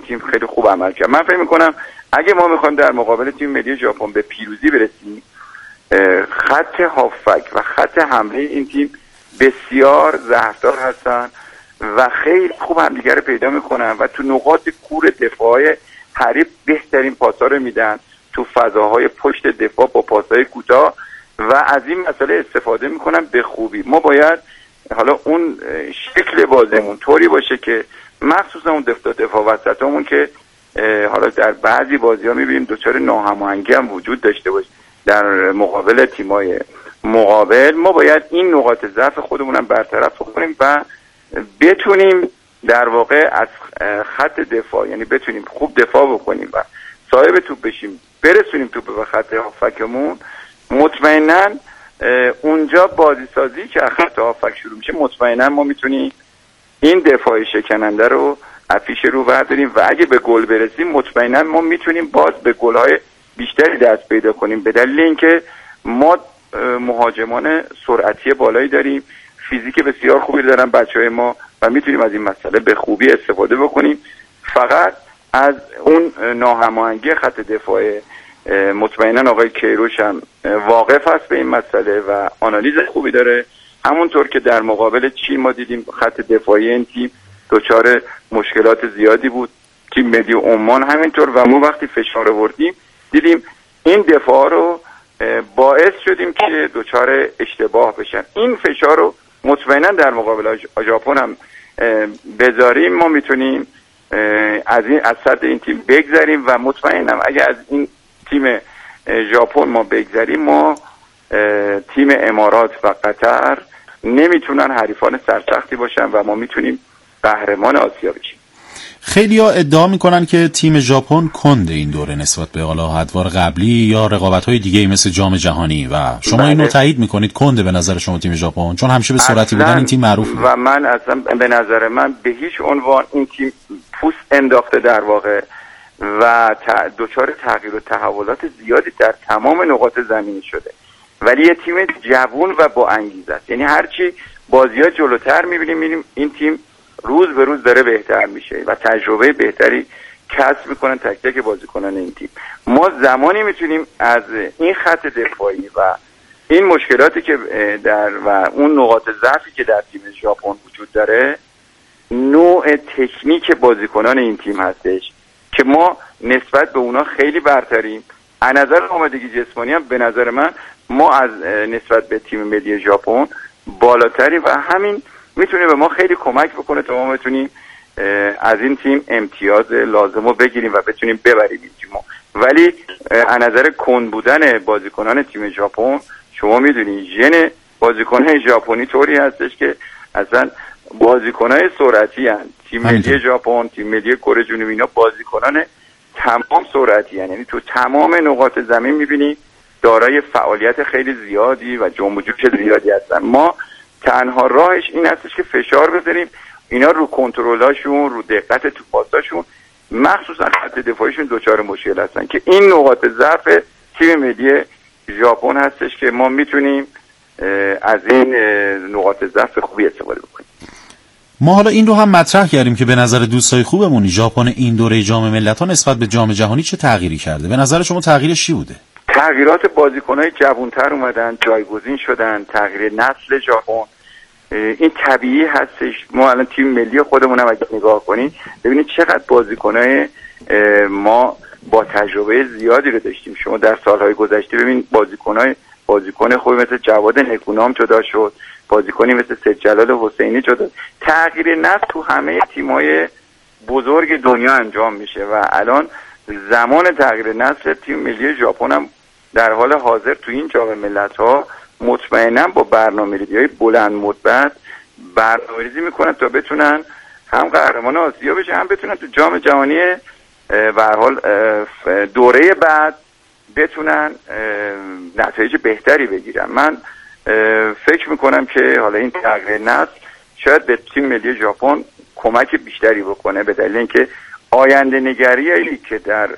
تیم خیلی خوب عمل کرد. من فکر می‌کنم اگه ما می‌خوایم در مقابل تیم ملی ژاپن به پیروزی برسیم، خط هافک و خط حمله این تیم بسیار زهردار هستن و خیلی خوب همدیگه رو پیدا میکنن و تو نقاط کور دفاع حریف بهترین پاسا رو میدن، تو فضاهای پشت دفاع با پاسای کوتاه و از این مسئله استفاده میکنن به خوبی. ما باید حالا اون شکل بازیمون طوری باشه که مخصوصا اون دفاع وسطمون که حالا در بعضی بازی‌ها می‌بینیم دچار ناهماهنگی هم وجود داشته باشه در مقابل تیم‌های مقابل، ما باید این نقاط ضعف خودمون هم برطرف کنیم و بتونیم در واقع از خط دفاع، یعنی بتونیم خوب دفاع بکنیم و صاحب توپ بشیم، برسونیم توپ به خط هافکمون. مطمئناً اونجا بازی سازی که از خط هافک شروع میشه، مطمئناً ما میتونیم این دفاع شکننده رو افیش رو برداریم و اگه به گل برسیم مطمئناً ما میتونیم باز به گل‌های بیشتری دست پیدا کنیم، به دلیل اینکه ما مهاجمان سرعتی بالایی داریم، فیزیک بسیار خوبی دارن بچهای ما و میتونیم از این مسئله به خوبی استفاده بکنیم. فقط از اون ناهماهنگی خط دفاع مطمئناً آقای کیروش هم واقف هست به این مسئله و آنالیز خوبی داره. همونطور که در مقابل چین ما دیدیم خط دفاعی این تیم دچار مشکلات زیادی بود، تیم ملی عمان همینطور، و ما وقتی فشار آوردیم دیدیم این دفاع رو باعث شدیم که دچار اشتباه بشن. این فشار رو مطمئنا در مقابل ژاپن هم بذاریم، ما میتونیم از صد این تیم بگذریم و مطمئنم اگر از این تیم ژاپن ما بگذریم، ما تیم امارات و قطر نمیتونن حریفان سرسختی باشن و ما میتونیم قهرمان آسیا بشیم. خیلی‌ها ادعا میکنن که تیم ژاپن کنده این دوره نسبت به حالا ادوار قبلی یا رقابت‌های دیگه‌ای مثل جام جهانی، و شما اینو تایید میکنید؟ کنده به نظر شما تیم ژاپن؟ چون همیشه به سرعتی بودن این تیم معروف بود. و من اصلا به نظر من به هیچ عنوان این تیم پوست انداخته در واقع و دچار تغییر و تحولات زیادی در تمام نقاط زمین شده، ولی یه تیم جوان و با انگیزه است. یعنی هرچی بازی‌ها جلوتر می‌بینیم این تیم روز به روز داره بهتر میشه و تجربه بهتری کسب میکنن تک تک بازیکنان این تیم. ما زمانی میتونیم از این خط دفاعی و این مشکلاتی که و اون نقاط ضعفی که در تیم ژاپن وجود داره، نوع تکنیک بازیکنان این تیم هستش که ما نسبت به اونا خیلی برتریم. از نظر آمادگی جسمانی هم به نظر من ما از نسبت به تیم ملی ژاپن بالاتریم و همین میتونه به ما خیلی کمک بکنه تا ما بتونیم از این تیم امتیاز لازم رو بگیریم و بتونیم ببریم این تیمو. ولی از نظر کند بودن بازیکنان تیم ژاپن، شما میدونید ژن بازیکنان ژاپنی طوری هستش که اصلا بازیکنای سرعتی هستند. تیم ملی ژاپن، تیم ملی کره جنوبی، اینا بازیکنان تمام سرعتی هستند، یعنی تو تمام نقاط زمین میبینید دارای فعالیت خیلی زیادی و جنب و جوش زیادی هستن. ما تنها راهش این هستش که فشار بذاریم اینا رو کنترلاشون، رو دقت تو پاساشون، مخصوصا خط دفاعیشون دچار مشکل هستن که این نقاط ضعف تیم ملی ژاپن هستش که ما میتونیم از این نقاط ضعف خوبی استفاده بکنیم. ما حالا این رو هم مطرح کردیم که به نظر دوستای خوبمون ژاپن این دوره جام ملت‌ها نسبت به جام جهانی چه تغییری کرده؟ به نظر شما تغییرش چی بوده؟ تغییرات بازیکن‌های جوان‌تر اومدن، جایگزین شدن، تغییر نسل ژاپن این طبیعی هستش. ما الان تیم ملی خودمون هم اگه نگاه کنین ببینید چقدر بازیکن‌های ما با تجربه زیادی رو داشتیم. شما در سال‌های گذشته ببین بازیکن خوبی مثل جواد نکونام جدا شد، بازیکنی مثل سید جلال حسینی جدا. تغییر نسل تو همه تیم‌های بزرگ دنیا انجام میشه و الان زمان تغییر نسل تیم ملی ژاپن هم در حال حاضر تو این جام ملت‌ها مطمئناً با برنامه‌ریزی‌های بلند مدت برنامه‌ریزی میکنن تا بتونن هم قهرمان آسیا بشن، هم بتونن تو جام جهانی به هر حال دوره بعد بتونن نتایج بهتری بگیرن. من فکر میکنم که حالا این تغییر نسل شاید به تیم ملی ژاپن کمک بیشتری بکنه، به دلیل اینکه آینده نگریایی که در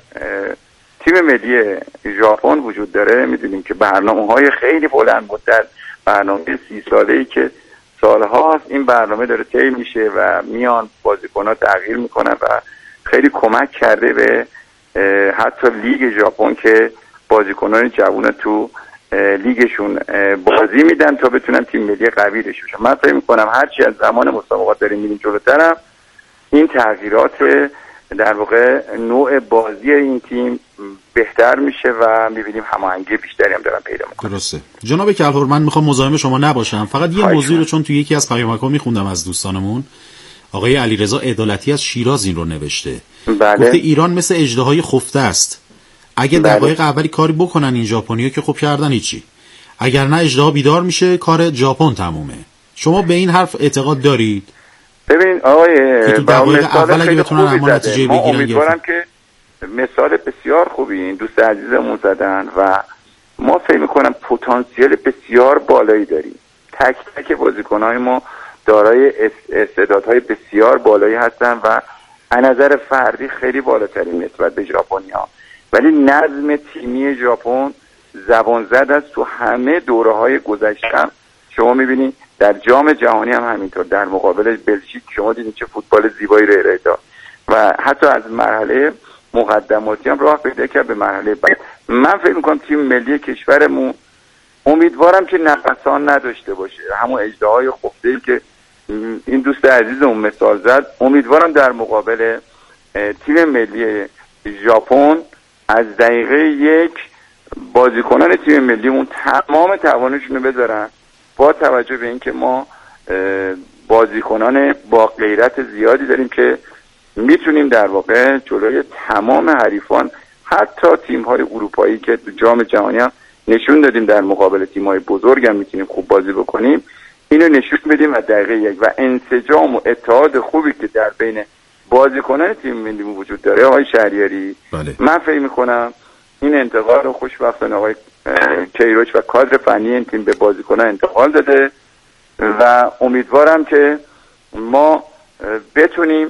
تیم ملی ژاپن وجود داره. میدونیم که برنامه‌های خیلی بلند مدت، برنامه 30 ساله‌ای که سالهاست این برنامه داره طی میشه و میان بازیکن‌ها تغییر میکنن و خیلی کمک کرده به حتی لیگ ژاپن که بازیکنان جوان تو لیگشون بازی میدن تا بتونن تیم ملی قوی داشته باشن. من فکر می‌کنم هرچی از زمان مسابقات داریم میریم جلوتر، این تغییرات در واقع نوع بازی این تیم بهتر میشه و میبینیم هماهنگی بیشتری هم دارن پیدا میکنن. درسته. جناب کلهر، من میخوام مزاحم شما نباشم، فقط یه موضوعی رو چون تو یکی از پیامک‌ها میخوندم از دوستانمون، آقای علیرضا عدالتی از شیراز این رو نوشته. بله. گفته ایران مثل اژدهای خفته است. اگه دقایق اولی کاری بکنن این ژاپنی‌ها که خب کردن هیچی، اگر نه اژدها بیدار میشه کار ژاپن تمومه. شما به این حرف اعتقاد دارید؟ ببین آقای اول اگه بتونن اما نتیجه بگیرن، امیدوارم که مثال بسیار خوبی این دوست عزیزمون زدن و ما فکر می‌کنم پتانسیل بسیار بالایی داریم. تک تک بازیکن‌های ما دارای استعدادهای بسیار بالایی هستن و از نظر فردی خیلی بالاترین نسبت به ژاپنی‌ها، ولی نظم تیمی ژاپن زبان زد است. تو همه دوره‌های گذشته شما می‌بینید در جام جهانی هم همینطور، در مقابل بلژیک شما دیدین چه فوتبال زیبایی رو ارائه داد و حتی از مرحله مقدماتی هم راه پیدا کرد به مرحله بعد. من فکر می‌کنم تیم ملی کشورمون امیدوارم که نقصان نداشته باشه، همون اژدهای خفته‌ای که این دوست عزیزمون مثال زد. امیدوارم در مقابل تیم ملی ژاپن از دقیقه 1 بازیکنان تیم ملیمون تمام توانشون رو بذارن، با توجه به اینکه ما بازیکنان با غیرت زیادی داریم که میتونیم در واقع جلوی تمام حریفان، حتی تیم‌های اروپایی که تو جام جهانی هم نشون دادیم در مقابل تیم‌های بزرگ هم میتونیم خوب بازی بکنیم، اینو نشون بدیم از دقیقه 1 و انسجام و اتحاد خوبی که در بین بازیکنان تیم ملی وجود داره. آقای شهریاری، بله. من فکر می‌کنم این انتقال رو خوشبختانه آقای کیروش و کادر فنی این تیم به بازیکنان انتقال داده و امیدوارم که ما بتونیم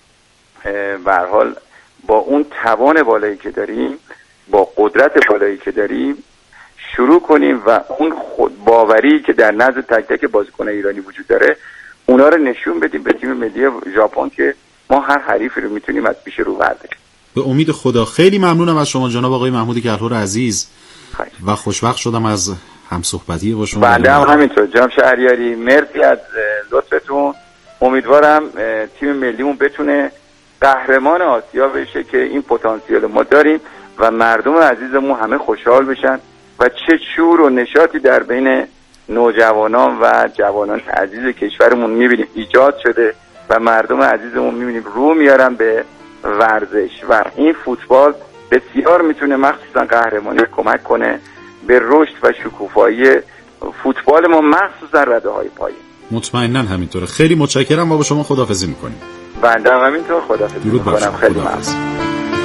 به هر حال با اون توان بالایی که داریم، با قدرت بالایی که داریم شروع کنیم و اون خود باوری که در نزد تک تک بازیکن ایرانی وجود داره اونا رو نشون بدیم به تیم ملی ژاپن که ما هر حریفی رو میتونیم از پیش رو برداریم. به امید خدا. خیلی ممنونم از شما جناب آقای محمود کلهر عزیز و خوشبخت شدم از همصحبتی با شما. بنده هم همینطور جناب شهریاری، مرسی از لطفتون. امیدوارم تیم ملیمون بتونه قهرمان آسیا بشه که این پتانسیل ما داریم و مردم عزیزمون همه خوشحال بشن و چه شور و نشاطی در بین نوجوانان و جوانان عزیز کشورمون میبینیم ایجاد شده و مردم عزیزمون میبینیم رو میارن به ورزش و این فوتبال بسیار میتونه مخصوصا قهرمانی کمک کنه به رشد و شکوفایی فوتبال ما، مخصوصا رده‌های پایین. مطمئناً همینطوره. خیلی متشکرم و با شما خداحافظی میکنیم. بنده هم همینطور خداحافظی میکنم. خیلی ممنون.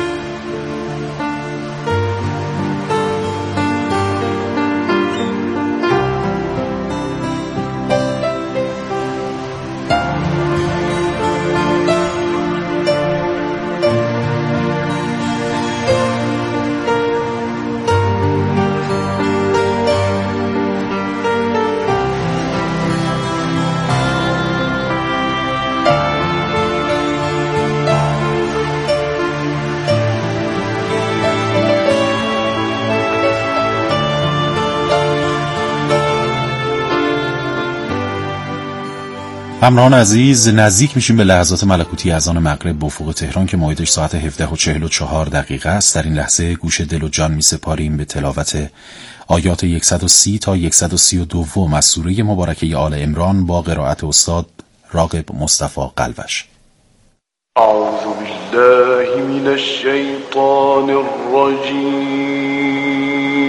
همراهان عزیز، نزدیک میشیم به لحظات ملکوتی اذان مغرب به افق تهران که موعدش ساعت 17:44 است. در این لحظه گوش دل و جان میسپاریم به تلاوت آیات 130 تا 132 از سوره مبارکه آل عمران با قرائت استاد راغب مصطفی قلوش. اعوذ بالله من الشیطان الرجیم.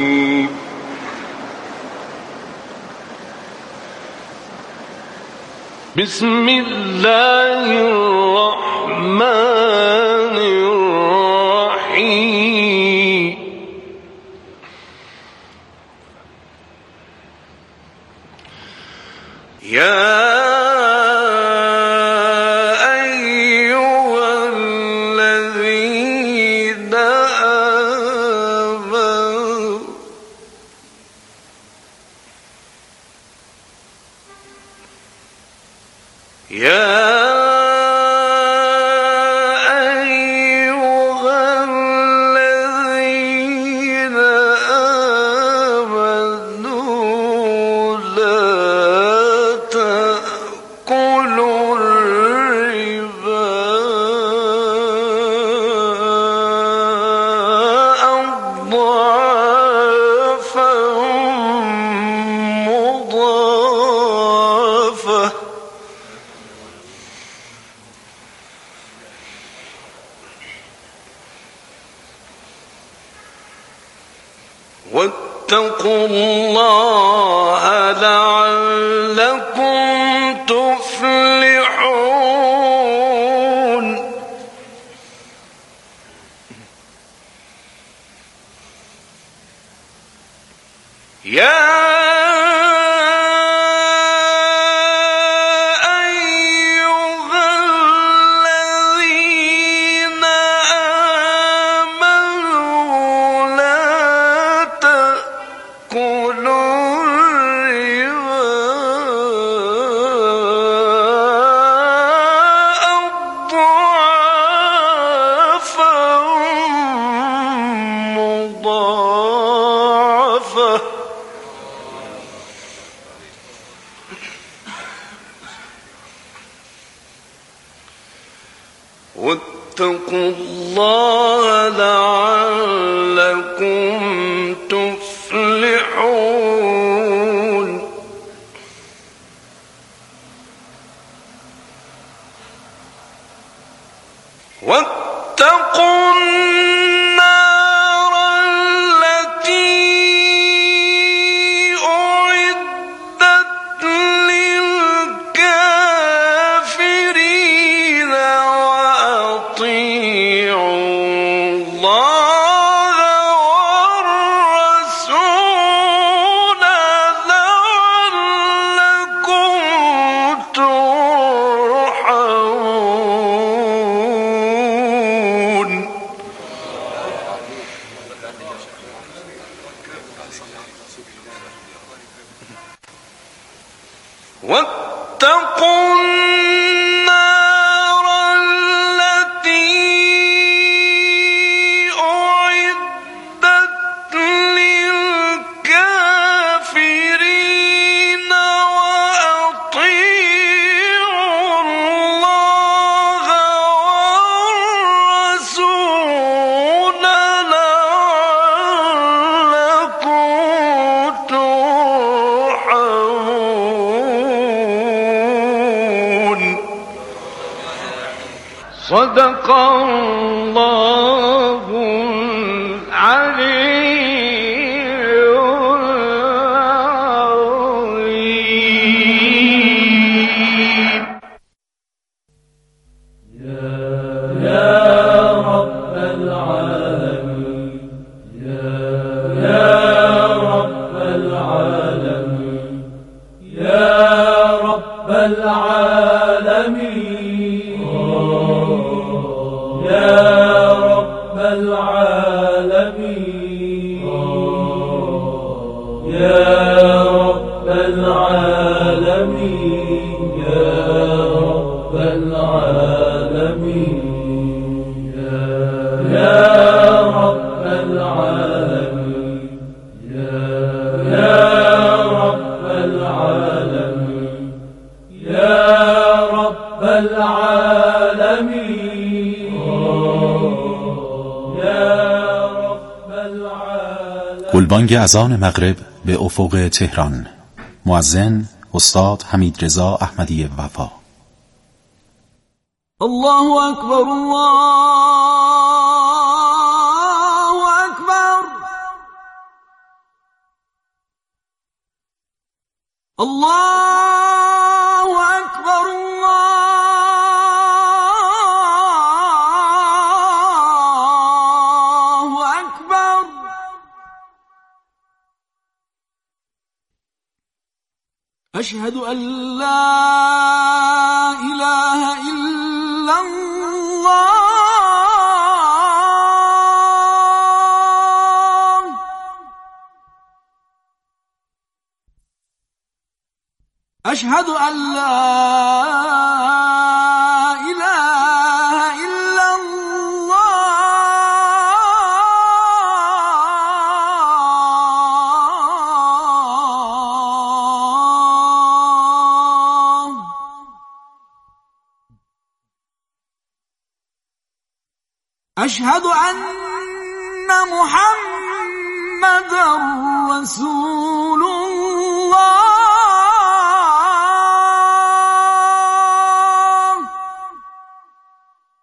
بسم الله الرحمن الرحیم. یا واتقوا الله لعلكم تفلحون يا واتقوا الله لعلكم تفلحون واتقوا النار التي أعدت للكافرين وأطيعوا الله والرسول لعلكم ترحمون واتقوا النار التي أعدت للكافرين وأطيعوا الله والرسول لعلكم ترحمون صدق الله العلي العظيم گلبانگ اذان مغرب به افق تهران. مؤذن استاد حمیدرضا احمدی وفا. الله أكبر الله أكبر الله أكبر الله أكبر أشهد أن لا إله إلا الله أشهد أن لا إله إلا الله أشهد أن محمدًا رسول الله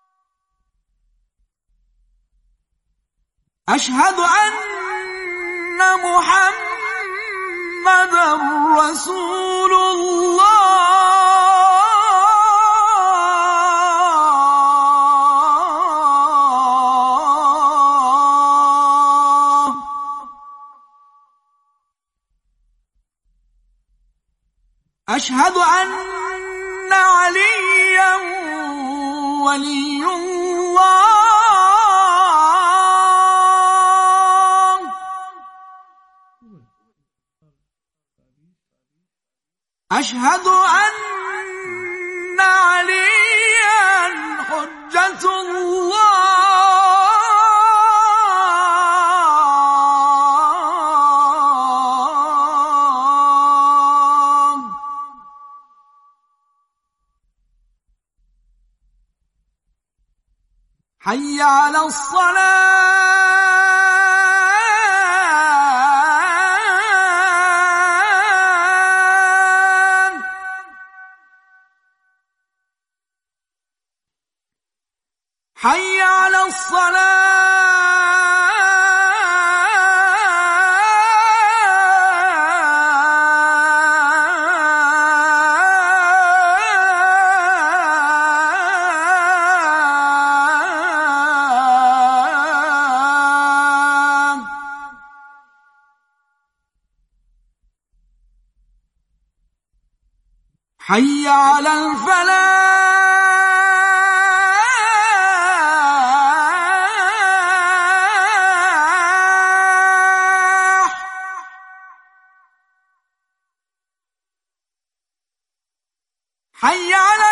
أشهد أن محمد رسول الله أشهد أن عليا ولي الله أشهد أن عليا حجة الله حي على الصلاة حي على الصلاة حي على الفلاح حي على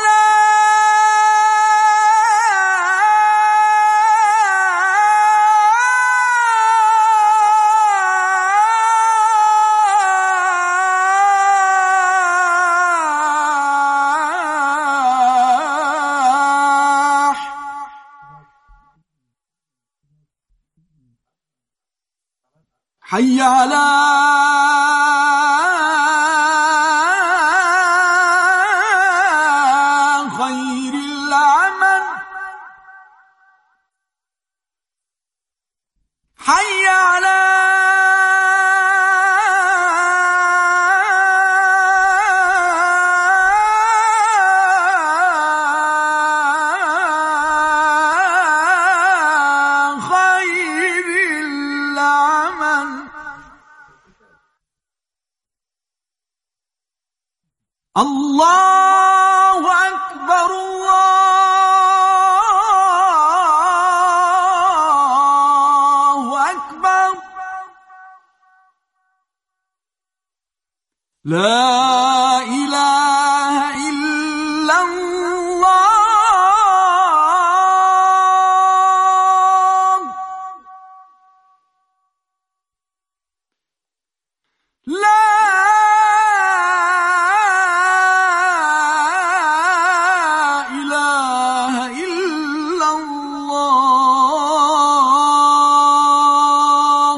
الفلاح حي على خير العمل حي على خير العمل الله أكبر الله أكبر لا إله إلا الله لا إله إلا الله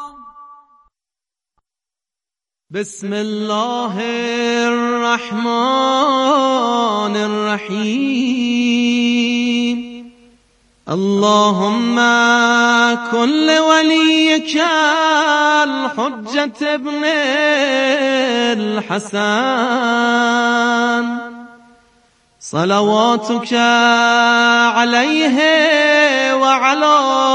بسم الله الرحمن الرحيم اللهم كن لوليك الحجة ابن الحسن صلواتك عليه وعلى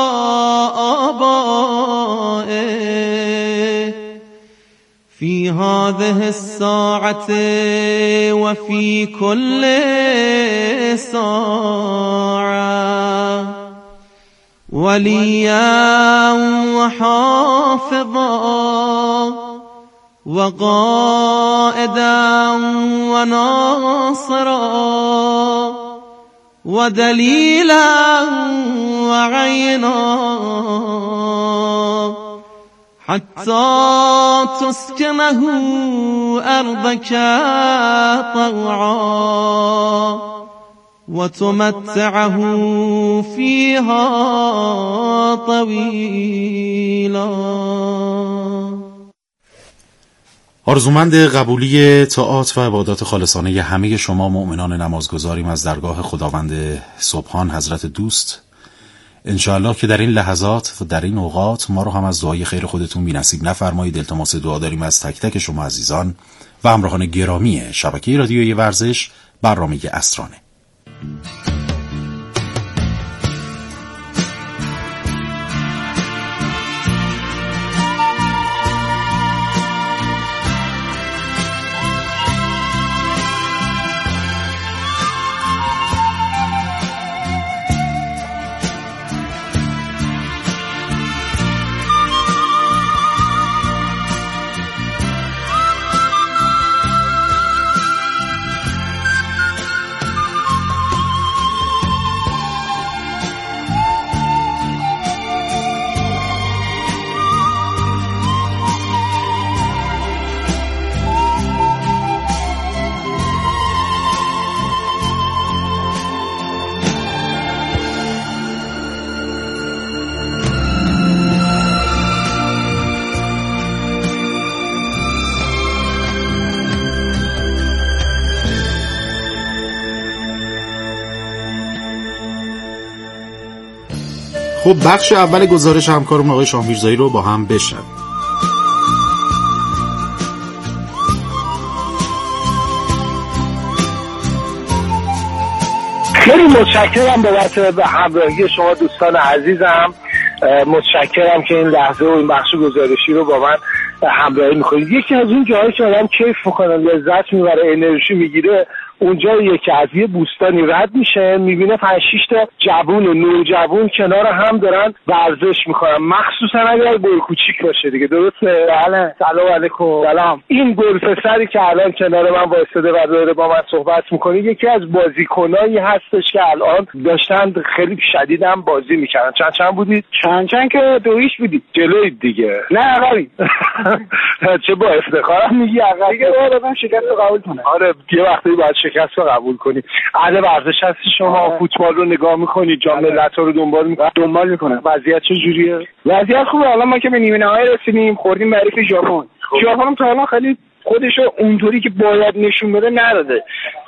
آبائه في هذه الساعة وفي كل ساعة وليا وحافظا وقائدا وناصرا ودليلا وعينا حتى تسكنه أرضك طوعا وتمتعه فيها طويلا. آرزومند قبولی طاعات و عبادات خالصانه همه شما مؤمنان نمازگزاریم از درگاه خداوند سبحان حضرت دوست انشاءالله که در این لحظات و در این اوقات ما رو هم از دعای خیر خودتون بی‌نصیب نفرمایید. التماس دعا داریم از تک تک شما عزیزان و همراهان گرامی شبکه رادیویی ورزش، برنامه اسرانه. خب بخش اول گزارش همکارم آقای شاهمیرزایی رو با هم بشنویم. خیلی متشکرم بابت همراهی شما دوستان عزیزم. متشکرم که این لحظه و این بخش گزارشی رو با من همراهی میکنید. یکی از اون جاهایی که آدم کیف میکنه، لذت میبره، انرژی میگیره، اونجاییه که از یه بوستانی رد میشه، میبینه 5-6 تا جوون و نوجوون کنار هم دارن ورزش میکنن، مخصوصا اگر گل کوچیک باشه دیگه. درسته؟ بله. سلام علیکم. سلام. این گل پسری که الان کنار من وایساده و داره با من صحبت میکنه یکی از بازیکنایی هستش که الان داشتن خیلی شدیدم بازی میکردن. چند بودید؟ چند که 2-0 بودید. جلوید دیگه. نه عقبی. چه با افتخارم میگی عقب. دیگه آدم شکست رو قبول کنه. آره یه وقتی باید شکست رو قبول کنی. اهل ورزش هستی شما، فوتبال رو نگاه میکنی، جام ملت‌ها رو دنبال میکنه. وضعیت چه جوریه؟ وضعیت خوبه. الان ما که به نیمه نهایی رسیدیم، خوردیم به حریف ژاپن. ژاپن تا الان خیلی خودشو اونطوری که باید نشون بده نداده.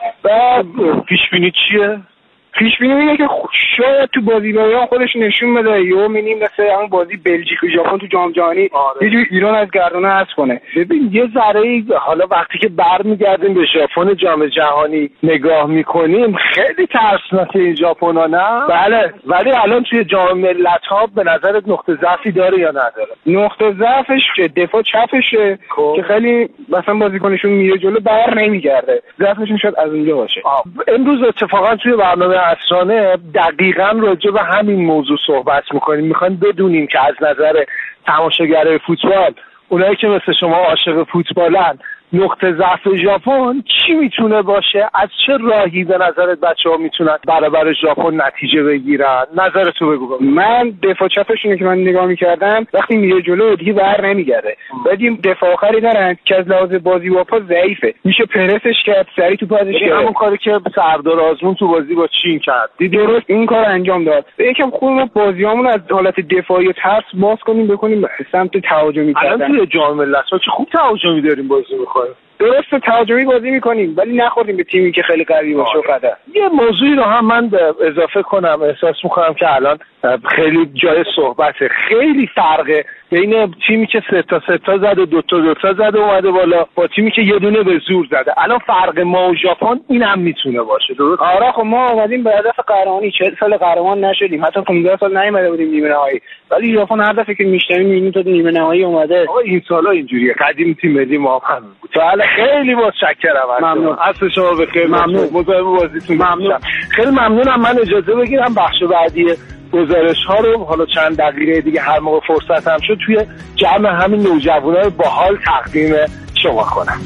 بعد پیش بینی چیه؟ پیش بینی اینه که شاید تو بازی بایرن خودش نشون بده، یا می‌بینیم مثل همون بازی بلژیک و ژاپن تو جام جهانی یه جوری ایران از گردونه حذف کنه. ببین یه ذره حالا وقتی که برمیگردیم به ژاپن جام جهانی نگاه میکنیم خیلی ترسناکه این ژاپنا، نه؟ بله. ولی الان توی جام ملت‌ها به نظرت نقطه ضعفی داره یا نداره؟ نقطه ضعفش دفاع چپشه که خیلی مثلا بازیکنشون میره جلو بر نمیگرده. ضعفشون شاید از اونجا باشه. امروز اتفاقا توی برنامه اسرانه دقیقاً راجع به همین موضوع صحبت میکنیم. میخوایم بدونیم که از نظر تماشاگرای فوتبال، اونایی که مثل شما عاشق فوتبالن، نقطه ضعف ژاپن چی میتونه باشه؟ از چه راهی به نظرت بچه‌ها میتونن برابر ژاپن نتیجه بگیرن؟ نظرتو بگو. من دفاع چپشونه که من نگاه میکردم وقتی میره جلو دیگه بر نمیگرده. بعد این دفاع آخری دارن که از لحاظ بازی با پا ضعیفه، میشه پرسش کرد، سری تو پازش کرد. همون کاری که سردار آزمون تو بازی با چین کرد. درست این کار انجام داد. یکم خوب بازیامون از حالت دفاعی ترس باز کنیم بکنیم سمت تهاجمی کردن. الان تو جام ملت‌ها چه خوب تهاجمی داریم بازی می‌کنیم. درسته تهاجمی بازی میکنیم ولی نخوردیم به تیمی که خیلی قوی باشه. قدر یه موضوعی رو هم من اضافه کنم. احساس میکنم که الان خیلی جای صحبته. خیلی فرقه بین تیمی که 3 تا زد و 2 تا زد و اومده بالا با تیمی که یه دونه به زور زده. الان فرق ما و ژاپن این هم میتونه باشه. درست؟ آره خب ما اومدیم به هدف قهرمانی، 40 سال قهرمان نشدیم، حتی 15 سال نیومده بودیم نیمه نهایی، ولی ژاپن هر دفعه که میشتیم میبینیم تو نیمه نهایی اومده. آقا این سالا اینجوریه. قدیم تیم ملی ما هم بود. خیلی متشکرم. ممنون. اصلا شما بخیر. ممنون. مصاحبه بازیتون ممنون. خیلی ممنونم. من اجازه بگیرم بخش بعدی گزارش ها رو حالا چند دقیقه دیگه هر موقع فرصت هم شد توی جمع همین نوجوانای باحال تقدیم شما کنم.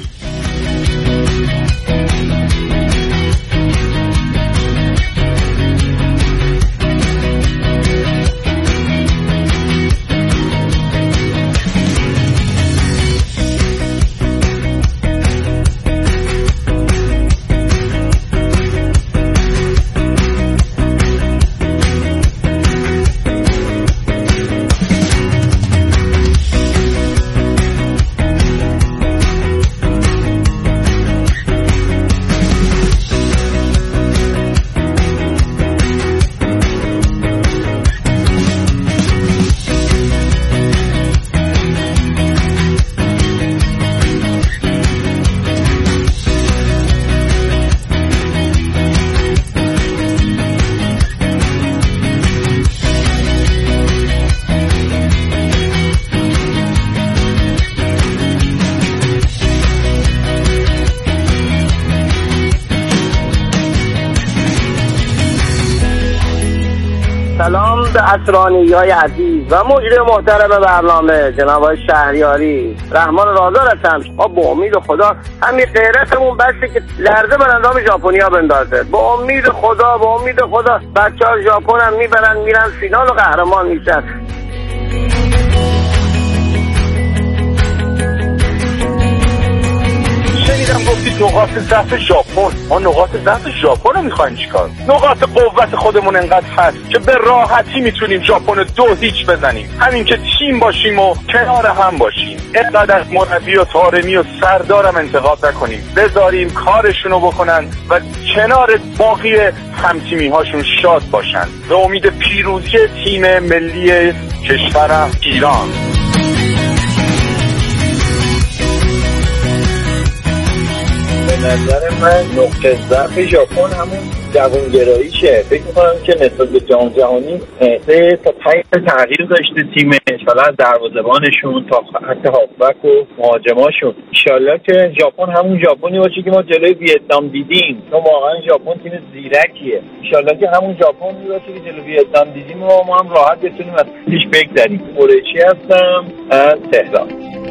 به اسرانی‌های عزیز و مجری محترم برنامه جناب آقای شهریاری رحمان رازا هستم. ما به امید خدا همین غیرتمون بسه که لرزه بر اندام ژاپنیا بندازه. به امید خدا بچه‌ها ژاپن هم میرن فینال و قهرمان میشن. شنیدم گفتید نقاط ضعف ژاپن. ما نقاط ضعف ژاپن رو میخوایم چیکار؟ نقاط قوت خودمون انقدر هست که به راحتی میتونیم ژاپن رو 2-0 بزنیم. همین که تیم باشیم و کنار هم باشیم. اینقدر از مربی و طارمی و سردارم انتقاد نکنیم. بذاریم کارشونو بکنن و کنار باقی همتیمی هاشون شاد باشن. به امید پیروزی تیم ملی کشورم ایران. به نظر من نقطه ضعف ژاپن همون جوانگراییشه. فکر می‌کنم که نسبت به جام جهانی 3 تا 5 تغییر داشته تیمش، حالا از دروازه‌بانشون تا خط هافبک و مهاجماشون. ان شاءالله که ژاپن همون ژاپنی باشه که ما جلوی ویتنام دیدیم. چون واقعا ژاپن تیم زیرکیه. ان شاءالله که همون ژاپنی باشه که جلوی ویتنام دیدیم و ما هم راحت بتونیم از پیش بگذریم. قریشی هستم از تهران.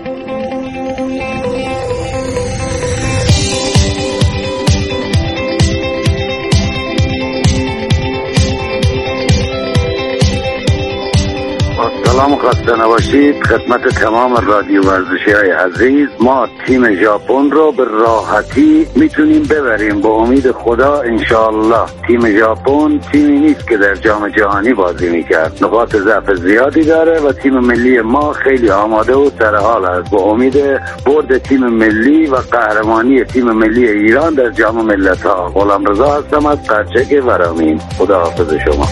سلام و خسته نباشید خدمت تمام رادیو ورزشی های عزیز. ما تیم ژاپن رو به راحتی میتونیم ببریم به امید خدا انشاءالله. تیم ژاپن تیمی نیست که در جام جهانی بازی میکرد، نقاط ضعف زیادی داره و تیم ملی ما خیلی آماده و سرحال است. به امید برد تیم ملی و قهرمانی تیم ملی ایران در جام ملت‌ها. غلامرضا هستم از قرچک ورامین. خداحافظ شما.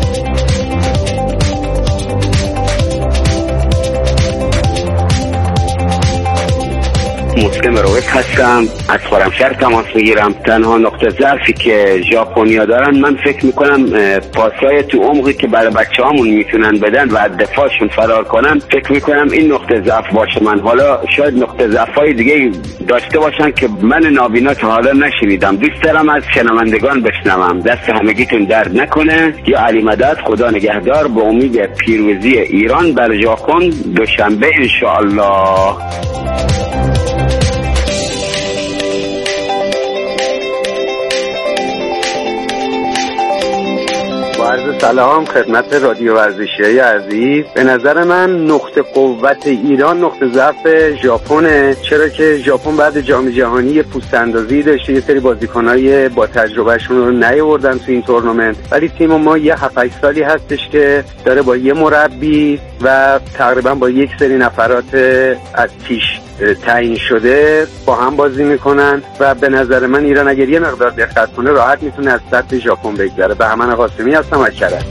مسلم رویت هستم از خرمشهر تماس میگیرم. تنها نقطه ضعفی که ژاپنیا دارن من فکر میکنم پاسای تو عمقی که برای بچه‌هامون میتونن بدن و از دفاعشون فرار کنن، فکر میکنم این نقطه ضعف باشه. من حالا شاید نقطه ضعفای دیگه داشته باشن که من نابینا تا حالا نشنیدم. دوست دارم از شنوندگان بشنوم. دست همگیتون درد نکنه. یا علی مدد، خدا نگهدار. به امید پیروزی ایران بر ژاپن دوشنبه ان شاء الله. عرض سلام خدمت رادیو ورزشی عزیز. به نظر من نقطه قوت ایران نقطه ضعف ژاپنه، چرا که ژاپن بعد جام جهانی یه پوست اندازی داشته، یه سری بازیکنای با تجربهشون رو نیاوردن تو این تورنمنت، ولی تیم ما یه 7-8 سالی هستش که داره با یه مربی و تقریبا با یک سری نفرات از پیش تعیین شده با هم بازی میکنن و به نظر من ایران اگر یه مقدار دقت کنه راحت میتونه از سطح ژاپن بگذره. بهمن قاسمی هستم از کرج.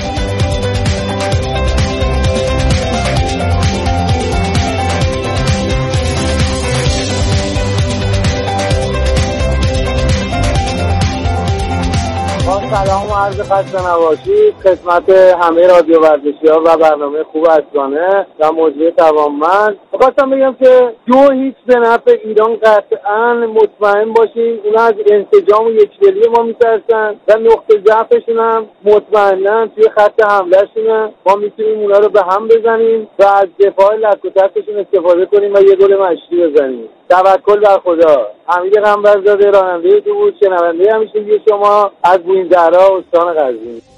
سلام و عرض خسته نباشید خدمت همه رادیو ورزشی‌ها و برنامه خوب اسرانه و مجری توانمند. خواستم بگم که 2-0 به نفع ایران قطعاً مطمئن باشیم. اونا از انسجام و یکدلی ما میترسن و نقطه ضعفشون هم مطمئناً توی خط حملهشونه. ما میتونیم اونا رو به هم بزنیم و از دفاع لک و تکشون استفاده کنیم و یه گل مشتی بزنیم. توکل بر خدا. حمید قنبرزاده راننده اتوبوس، شنونده همیشگی شما از بوئین زهرا استان قزوین.